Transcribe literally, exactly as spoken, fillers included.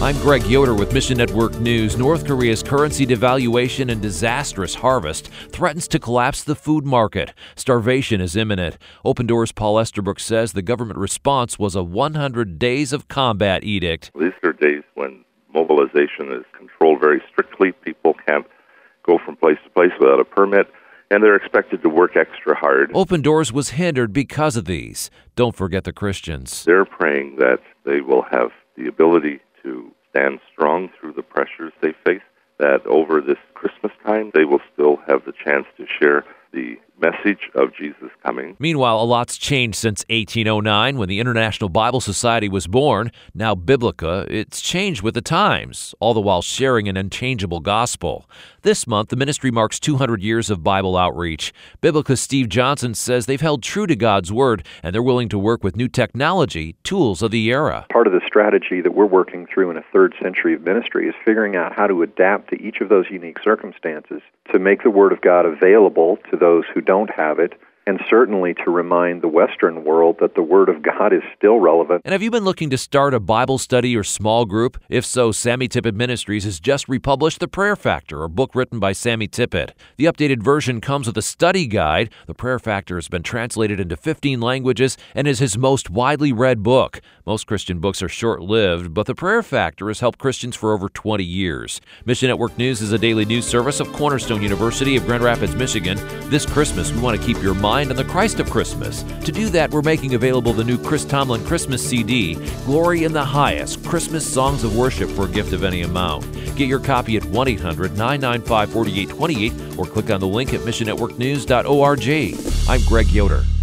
I'm Greg Yoder with Mission Network News. North Korea's currency devaluation and disastrous harvest threatens to collapse the food market. Starvation is imminent. Open Doors' Paul Esterbrook says the government response was a one hundred days of combat edict. These are days when mobilization is controlled very strictly. People can't go from place to place without a permit, and they're expected to work extra hard. Open Doors was hindered because of these. Don't forget the Christians. They're praying that they will have the ability to stand strong through the pressures they face, that over this Christmas time they will still have the chance to share the message of Jesus coming. Meanwhile, a lot's changed since eighteen oh nine when the International Bible Society was born. Now Biblica, it's changed with the times, all the while sharing an unchangeable gospel. This month, the ministry marks two hundred years of Bible outreach. Biblica's Steve Johnson says they've held true to God's Word, and they're willing to work with new technology, tools of the era. Part of the strategy that we're working through in a third century of ministry is figuring out how to adapt to each of those unique circumstances to make the Word of God available to those who don't have it, and certainly to remind the Western world that the Word of God is still relevant. And have you been looking to start a Bible study or small group? If so, Sammy Tippett Ministries has just republished The Prayer Factor, a book written by Sammy Tippett. The updated version comes with a study guide. The Prayer Factor has been translated into fifteen languages and is his most widely read book. Most Christian books are short-lived, but The Prayer Factor has helped Christians for over twenty years. Mission Network News is a daily news service of Cornerstone University of Grand Rapids, Michigan. This Christmas, we want to keep your mind on the Christ of Christmas. To do that, we're making available the new Chris Tomlin Christmas C D, Glory in the Highest, Christmas Songs of Worship for a gift of any amount. Get your copy at one eight hundred nine nine five four eight two eight or click on the link at mission network news dot org. I'm Greg Yoder.